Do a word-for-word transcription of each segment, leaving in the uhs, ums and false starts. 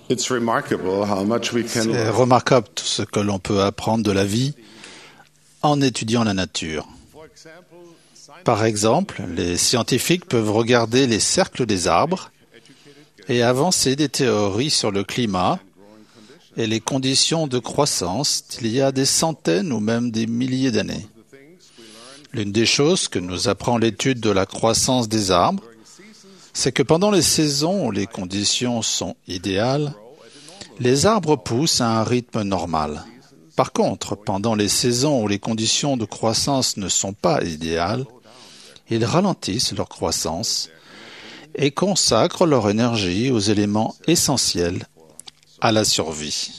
It's remarkable how much we can C'est learn. remarquable tout ce que l'on peut apprendre de la vie en étudiant la nature. Par exemple, les scientifiques peuvent regarder les cercles des arbres et avancer des théories sur le climat et les conditions de croissance d'il y a des centaines ou même des milliers d'années. L'une des choses que nous apprend l'étude de la croissance des arbres, c'est que pendant les saisons où les conditions sont idéales, les arbres poussent à un rythme normal. Par contre, pendant les saisons où les conditions de croissance ne sont pas idéales, ils ralentissent leur croissance et consacrent leur énergie aux éléments essentiels à la survie.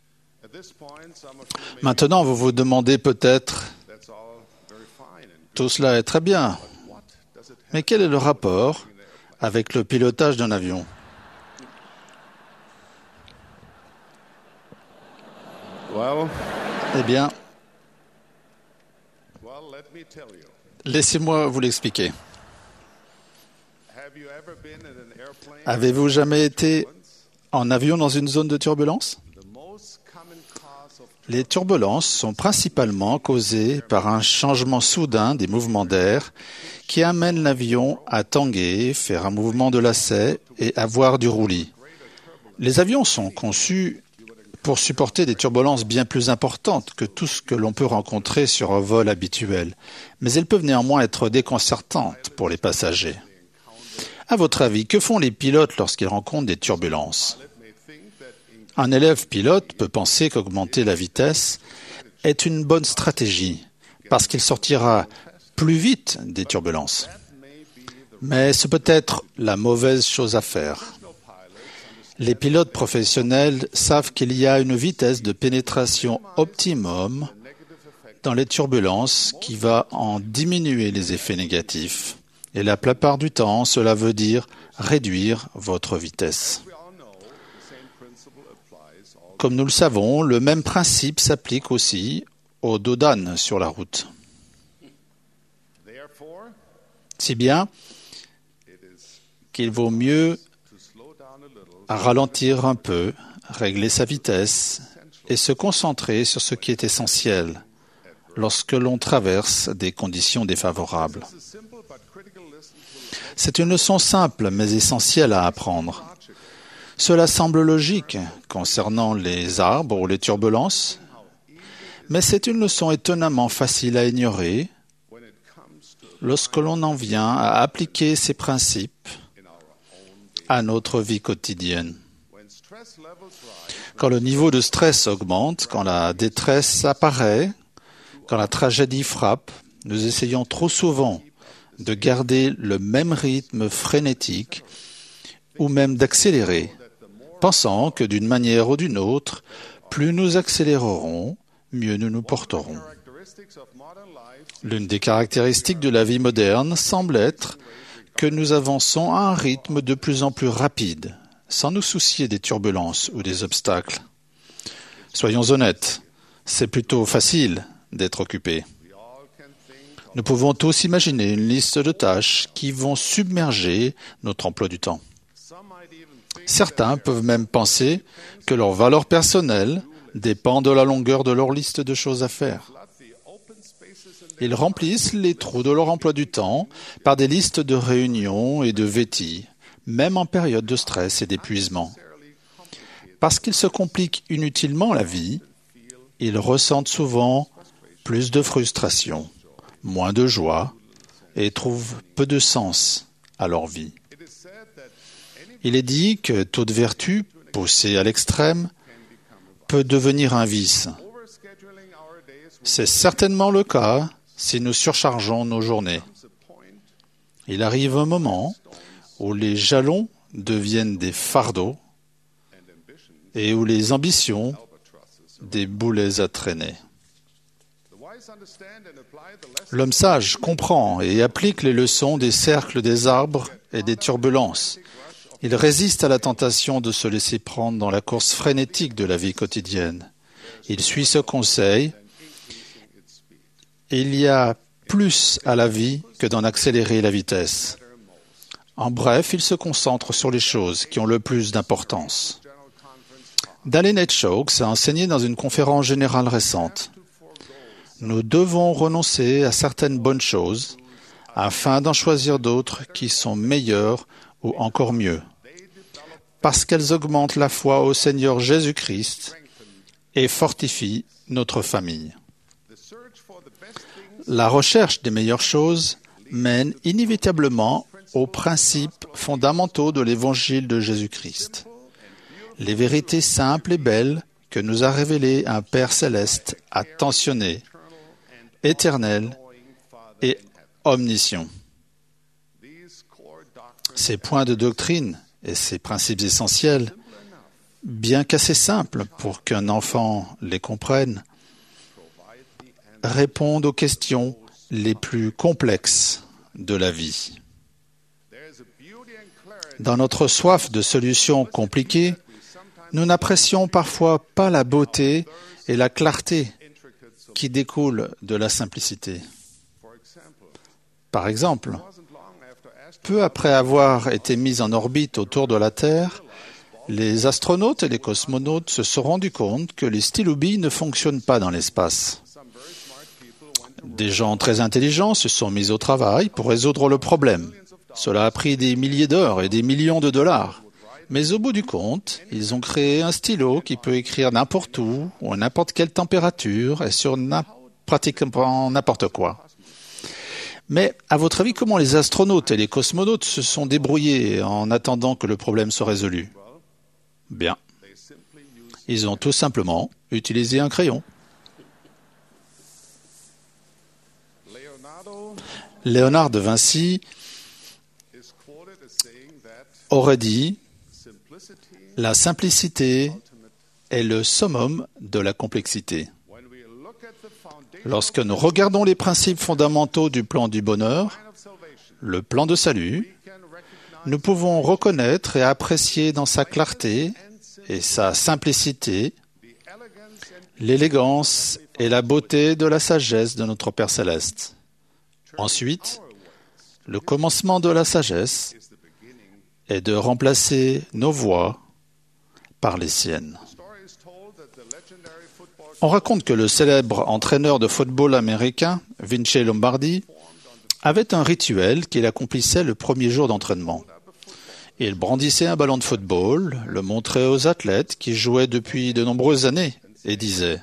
Maintenant, vous vous demandez peut-être, tout cela est très bien, mais quel est le rapport avec le pilotage d'un avion? Well, Eh bien, well, let me tell you. laissez-moi vous l'expliquer. Have you ever been in an airplane? Avez-vous jamais été en avion dans une zone de turbulence? The most common cause of Les turbulences sont principalement causées par un changement soudain des mouvements d'air qui amène l'avion à tanguer, faire un mouvement de lacet et avoir du roulis. Les avions sont conçus pour supporter des turbulences bien plus importantes que tout ce que l'on peut rencontrer sur un vol habituel, mais elles peuvent néanmoins être déconcertantes pour les passagers. À votre avis, que font les pilotes lorsqu'ils rencontrent des turbulences? Un élève pilote peut penser qu'augmenter la vitesse est une bonne stratégie, parce qu'il sortira plus vite des turbulences. Mais ce peut être la mauvaise chose à faire. Les pilotes professionnels savent qu'il y a une vitesse de pénétration optimum dans les turbulences qui va en diminuer les effets négatifs. Et la plupart du temps, cela veut dire réduire votre vitesse. Comme nous le savons, le même principe s'applique aussi aux dos d'âne sur la route. Si bien qu'il vaut mieux ralentir un peu, régler sa vitesse et se concentrer sur ce qui est essentiel lorsque l'on traverse des conditions défavorables. C'est une leçon simple mais essentielle à apprendre. Cela semble logique concernant les arbres ou les turbulences, mais c'est une leçon étonnamment facile à ignorer lorsque l'on en vient à appliquer ces principes à notre vie quotidienne. Quand le niveau de stress augmente, quand la détresse apparaît, quand la tragédie frappe, nous essayons trop souvent de garder le même rythme frénétique ou même d'accélérer, pensant que d'une manière ou d'une autre, plus nous accélérerons, mieux nous nous porterons. L'une des caractéristiques de la vie moderne semble être que nous avançons à un rythme de plus en plus rapide, sans nous soucier des turbulences ou des obstacles. Soyons honnêtes, c'est plutôt facile d'être occupé. Nous pouvons tous imaginer une liste de tâches qui vont submerger notre emploi du temps. Certains peuvent même penser que leur valeur personnelle dépend de la longueur de leur liste de choses à faire. Ils remplissent les trous de leur emploi du temps par des listes de réunions et de vétis, même en période de stress et d'épuisement. Parce qu'ils se compliquent inutilement la vie, ils ressentent souvent plus de frustration, moins de joie et trouvent peu de sens à leur vie. Il est dit que toute vertu, poussée à l'extrême, peut devenir un vice. C'est certainement le cas si nous surchargeons nos journées. Il arrive un moment où les jalons deviennent des fardeaux et où les ambitions des boulets à traîner. L'homme sage comprend et applique les leçons des cercles des arbres et des turbulences. Il résiste à la tentation de se laisser prendre dans la course frénétique de la vie quotidienne. Il suit ce conseil. Il y a plus à la vie que d'en accélérer la vitesse. En bref, il se concentre sur les choses qui ont le plus d'importance. Dallin H. Oaks a enseigné dans une conférence générale récente. Nous devons renoncer à certaines bonnes choses afin d'en choisir d'autres qui sont meilleures ou encore mieux, parce qu'elles augmentent la foi au Seigneur Jésus-Christ et fortifient notre famille. La recherche des meilleures choses mène inévitablement aux principes fondamentaux de l'Évangile de Jésus-Christ, les vérités simples et belles que nous a révélées un Père céleste attentionné, éternel et omniscient. Ces points de doctrine et ces principes essentiels, bien qu'assez simples pour qu'un enfant les comprenne, répondent aux questions les plus complexes de la vie. Dans notre soif de solutions compliquées, nous n'apprécions parfois pas la beauté et la clarté qui découlent de la simplicité. Par exemple, peu après avoir été mis en orbite autour de la Terre, les astronautes et les cosmonautes se sont rendus compte que les stylos-billes ne fonctionnent pas dans l'espace. Des gens très intelligents se sont mis au travail pour résoudre le problème. Cela a pris des milliers d'heures et des millions de dollars. Mais au bout du compte, ils ont créé un stylo qui peut écrire n'importe où, ou à n'importe quelle température, et sur pratiquement n'importe quoi. Mais, à votre avis, comment les astronautes et les cosmonautes se sont débrouillés en attendant que le problème soit résolu? Bien. Ils ont tout simplement utilisé un crayon. Léonard de Vinci aurait dit « La simplicité est le summum de la complexité ». Lorsque nous regardons les principes fondamentaux du plan du bonheur, le plan de salut, nous pouvons reconnaître et apprécier dans sa clarté et sa simplicité l'élégance et la beauté de la sagesse de notre Père céleste. Ensuite, le commencement de la sagesse est de remplacer nos voix par les siennes. On raconte que le célèbre entraîneur de football américain, Vince Lombardi, avait un rituel qu'il accomplissait le premier jour d'entraînement. Il brandissait un ballon de football, le montrait aux athlètes qui jouaient depuis de nombreuses années et disait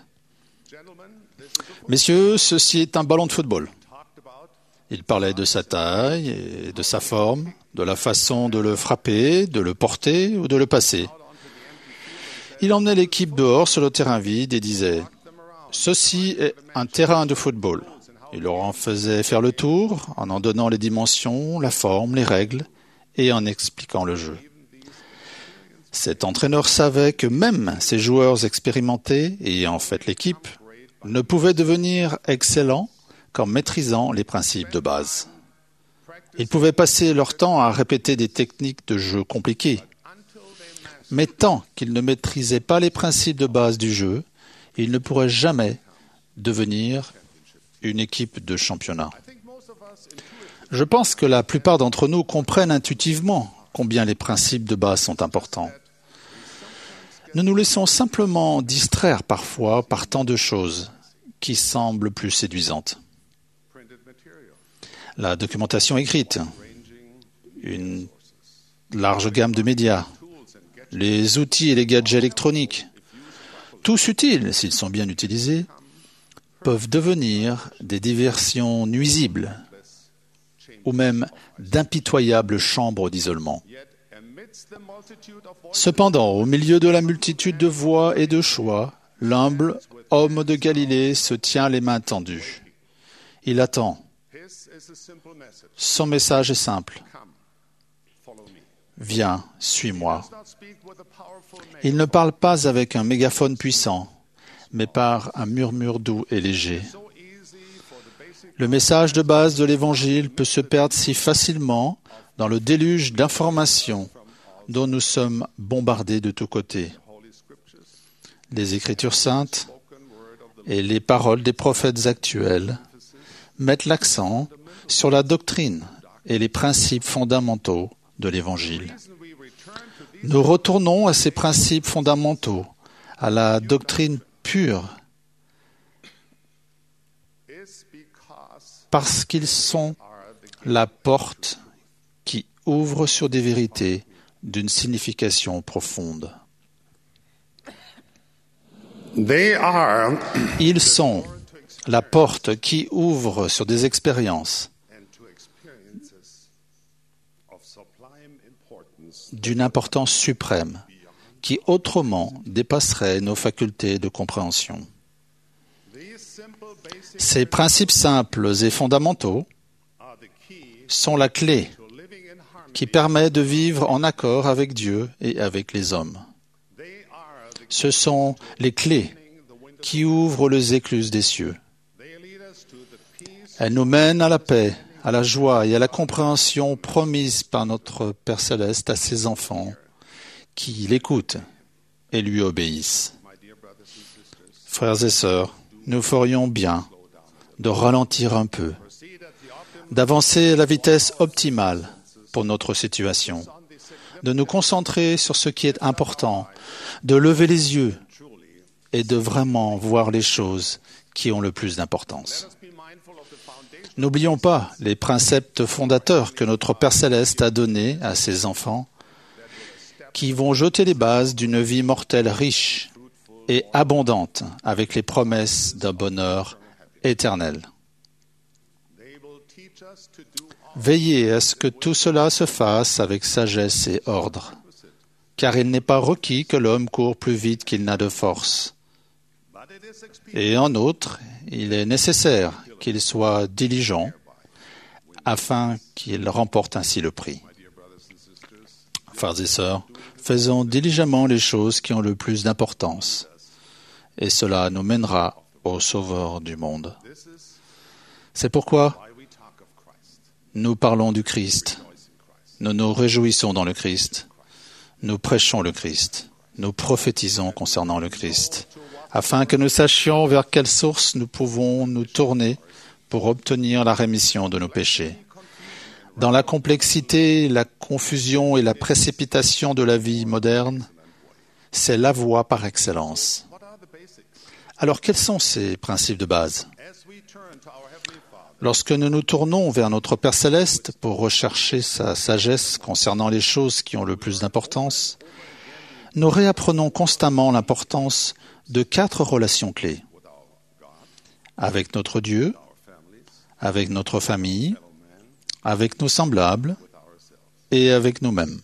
« Messieurs, ceci est un ballon de football. » Il parlait de sa taille et de sa forme, de la façon de le frapper, de le porter ou de le passer. Il emmenait l'équipe dehors sur le terrain vide et disait « Ceci est un terrain de football ». Il leur en faisait faire le tour en en donnant les dimensions, la forme, les règles et en expliquant le jeu. Cet entraîneur savait que même ces joueurs expérimentés, ayant fait l'équipe, ne pouvaient devenir excellents qu'en maîtrisant les principes de base. Ils pouvaient passer leur temps à répéter des techniques de jeu compliquées. Mais tant qu'ils ne maîtrisaient pas les principes de base du jeu, ils ne pourraient jamais devenir une équipe de championnat. Je pense que la plupart d'entre nous comprennent intuitivement combien les principes de base sont importants. Nous nous laissons simplement distraire parfois par tant de choses qui semblent plus séduisantes. La documentation écrite, une large gamme de médias, les outils et les gadgets électroniques, tous utiles s'ils sont bien utilisés, peuvent devenir des diversions nuisibles ou même d'impitoyables chambres d'isolement. Cependant, au milieu de la multitude de voix et de choix, l'humble homme de Galilée se tient les mains tendues. Il attend. Son message est simple. Viens, suis-moi. Il ne parle pas avec un mégaphone puissant, mais par un murmure doux et léger. Le message de base de l'Évangile peut se perdre si facilement dans le déluge d'informations dont nous sommes bombardés de tous côtés. Les Écritures saintes et les paroles des prophètes actuels mettent l'accent sur la doctrine et les principes fondamentaux de l'Évangile. Nous retournons à ces principes fondamentaux à la doctrine pure is because parce qu'ils sont are the la porte qui ouvre sur des vérités d'une signification profonde. They are Ils sont la porte qui ouvre sur des expériences and to experiences of sublime importance d'une importance suprême qui autrement dépasseraient nos facultés de compréhension. These simple basic Ces principes simples et fondamentaux are the key sont la clé to living in harmony. qui permet de vivre en accord avec Dieu et avec les hommes. They are the Ce sont les clés opening the windows. qui ouvrent les écluses des cieux. They lead us to the peace Elles nous mènent à la paix, à la joie et à la compréhension promise par notre Père Céleste à ses enfants qui l'écoutent et lui obéissent. my dear brothers and sisters. Frères et sœurs, nous ferions bien de ralentir un peu, Proceed at the optimum d'avancer à la vitesse optimale pour notre situation, on the significant de nous concentrer sur ce qui est important, de lever les yeux truly. et de vraiment voir les choses qui ont le plus d'importance. Let us be mindful of the foundation N'oublions pas les préceptes fondateurs que notre Père Céleste a donnés à ses enfants, qui vont jeter les bases d'une vie mortelle riche et abondante avec les promesses d'un bonheur éternel. they will teach us to do all Veillez à ce que tout cela se fasse avec sagesse et ordre, car il n'est pas requis que l'homme court plus vite qu'il n'a de force. but it is expedient Et en outre, il est nécessaire qu'il soit diligent afin qu'il remporte ainsi le prix. my dear brothers and sisters. Frères et sœurs, faisons diligemment les choses qui ont le plus d'importance, et cela nous mènera au Sauveur du monde. This is C'est pourquoi why we talk of Christ. nous parlons du Christ, Rejoice in Christ. nous nous réjouissons dans le Christ, nous prêchons le Christ, nous prophétisons concernant le Christ, afin que nous sachions vers quelle source nous pouvons nous tourner pour obtenir la rémission de nos péchés. Dans la complexité, la confusion et la précipitation de la vie moderne, c'est la voie par excellence. What are the basics? Alors quels sont ces principes de base? As we turn to our Heavenly Father, Lorsque nous nous tournons vers notre Père Céleste pour rechercher sa sagesse concernant les choses qui ont le plus d'importance, nous réapprenons constamment l'importance de quatre relations clés. Avec notre Dieu, avec notre famille, avec nos semblables et avec nous-mêmes.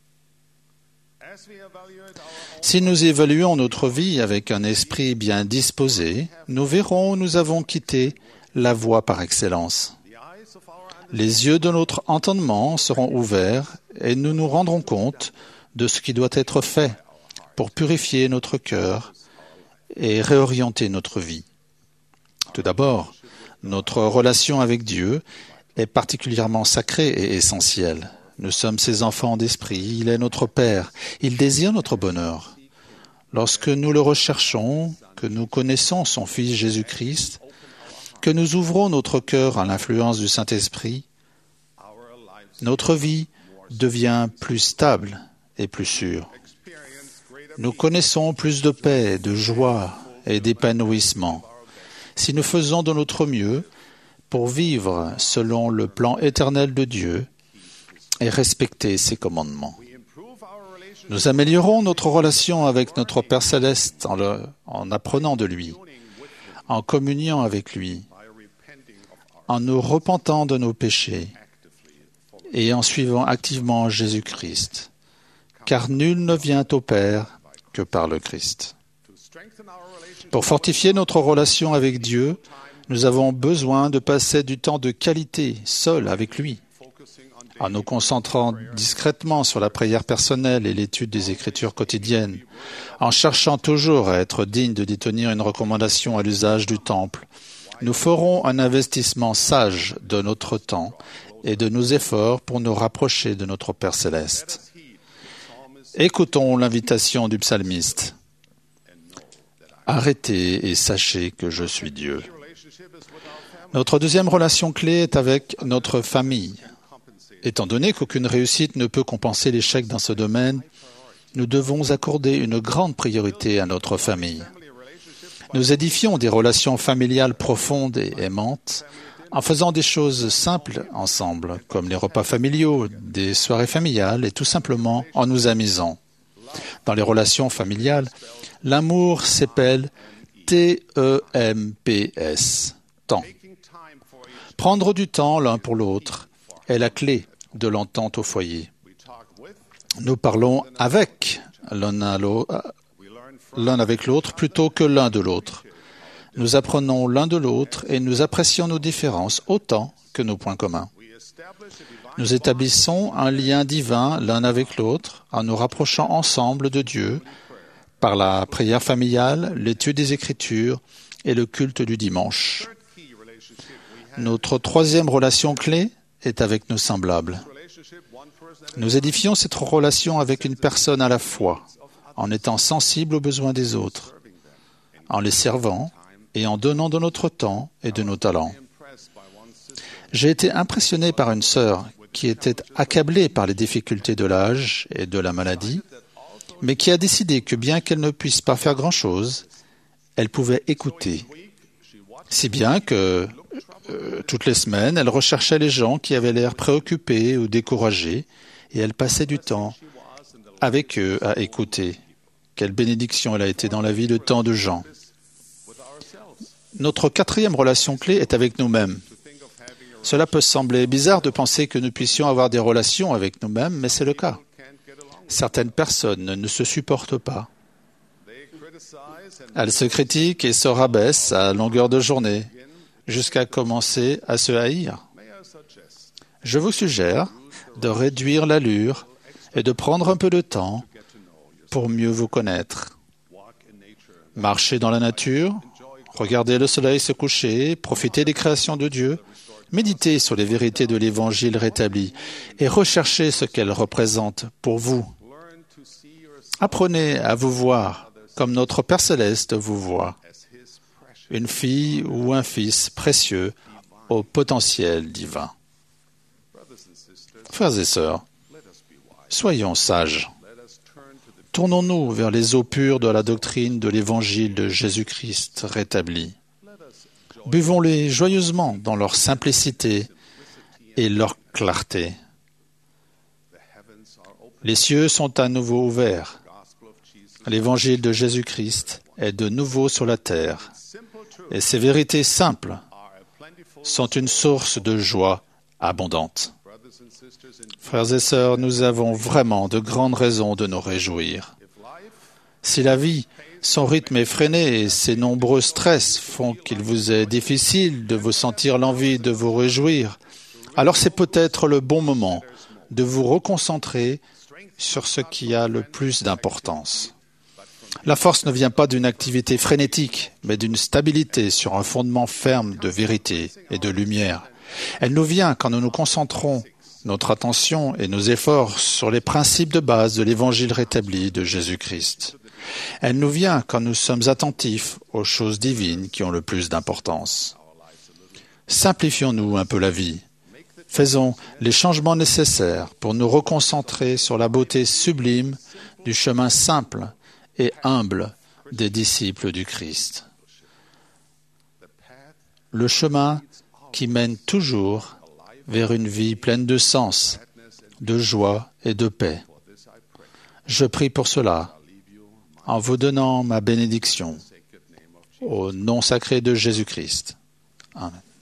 as we evaluate our own Si nous évaluons notre vie avec un esprit bien disposé, nous verrons où nous avons quitté la voie par excellence. the eyes of our Les yeux de notre entendement seront ouverts et nous nous rendrons compte de ce qui doit être fait pour purifier notre cœur et réorienter notre vie. Tout d'abord, notre relation avec Dieu est particulièrement sacrée et essentielle. Nous sommes ses enfants d'esprit, il est notre Père, il désire notre bonheur. Lorsque nous le recherchons, que nous connaissons son Fils Jésus-Christ, que nous ouvrons notre cœur à l'influence du Saint-Esprit, our lives notre vie devient plus stable et plus sûre. experience greater Nous connaissons plus de paix, de joie et d'épanouissement si nous faisons de notre mieux pour vivre selon le plan éternel de Dieu et respecter ses commandements. we improve our relationship Nous améliorons notre relation avec notre Père Céleste en, le- en apprenant de lui, en communiant avec lui, by repenting of our en nous repentant de nos péchés et en suivant activement Jésus-Christ, car nul ne vient au Père que par le Christ. to strengthen our relationship Pour fortifier notre relation avec Dieu, nous avons besoin de passer du temps de qualité seul avec lui, focusing on en nous concentrant discrètement sur la prière personnelle et l'étude des Écritures quotidiennes, en cherchant toujours à être digne de détenir une recommandation à l'usage du temple. Nous ferons un investissement sage de notre temps et de nos efforts pour nous rapprocher de notre Père Céleste. Écoutons l'invitation du psalmiste. Arrêtez et sachez que je suis Dieu. relationship is with our family Notre deuxième relation clé est avec notre famille. compensate Étant donné qu'aucune réussite ne peut compenser l'échec dans ce domaine, nous devons accorder une grande priorité à notre famille. Nous édifions des relations familiales profondes et aimantes en faisant des choses simples ensemble, comme les repas familiaux, des soirées familiales et tout simplement en nous amusant. Dans les relations familiales, l'amour s'appelle T E M P S, temps. Prendre du temps l'un pour l'autre est la clé de l'entente au foyer. Nous parlons avec l'un à l'autre, l'un avec l'autre plutôt que l'un de l'autre. Nous apprenons l'un de l'autre et nous apprécions nos différences autant que nos points communs. Nous établissons un lien divin l'un avec l'autre en nous rapprochant ensemble de Dieu par la prière familiale, l'étude des Écritures et le culte du dimanche. Notre troisième relation clé est avec nos semblables. Nous édifions cette relation avec une personne à la fois, en étant sensibles aux besoins des autres, en les servant et en donnant de notre temps et de nos talents. J'ai été impressionné par une sœur qui était accablée par les difficultés de l'âge et de la maladie, mais qui a décidé que bien qu'elle ne puisse pas faire grand-chose, elle pouvait écouter. Si bien que, euh, toutes les semaines, elle recherchait les gens qui avaient l'air préoccupés ou découragés, et elle passait du temps avec eux à écouter. Quelle bénédiction elle a été dans la vie de tant de gens. Notre quatrième relation clé est avec nous-mêmes. Cela peut sembler bizarre de penser que nous puissions avoir des relations avec nous-mêmes, mais c'est le cas. Certaines personnes ne se supportent pas. Elles se critiquent et se rabaissent à longueur de journée, jusqu'à commencer à se haïr. Je vous suggère de réduire l'allure et de prendre un peu de temps pour mieux vous connaître. Marchez dans la nature, regardez le soleil se coucher, profitez des créations de Dieu, méditez sur les vérités de l'Évangile rétabli et recherchez ce qu'elles représentent pour vous. Apprenez à vous voir comme notre Père Céleste vous voit, une fille ou un fils précieux au potentiel divin. Frères et sœurs, soyons sages. Tournons-nous vers les eaux pures de la doctrine de l'Évangile de Jésus-Christ rétabli. Buvons-les joyeusement dans leur simplicité et leur clarté. Les cieux sont à nouveau ouverts. L'Évangile de Jésus-Christ est de nouveau sur la terre. Et ces vérités simples sont une source de joie abondante. Frères et sœurs, nous avons vraiment de grandes raisons de nous réjouir. Si la vie, son rythme effréné et ses nombreux stress font qu'il vous est difficile de vous sentir l'envie de vous réjouir, alors c'est peut-être le bon moment de vous reconcentrer sur ce qui a le plus d'importance. La force ne vient pas d'une activité frénétique, mais d'une stabilité sur un fondement ferme de vérité et de lumière. Elle nous vient quand nous nous concentrons notre attention et nos efforts sur les principes de base de l'Évangile rétabli de Jésus-Christ. Elle nous vient quand nous sommes attentifs aux choses divines qui ont le plus d'importance. Simplifions-nous un peu la vie. Faisons les changements nécessaires pour nous reconcentrer sur la beauté sublime du chemin simple et humble des disciples du Christ. Le chemin qui mène toujours vers une vie pleine de sens, de joie et de paix. Je prie pour cela, en vous donnant ma bénédiction, au nom sacré de Jésus-Christ. Amen.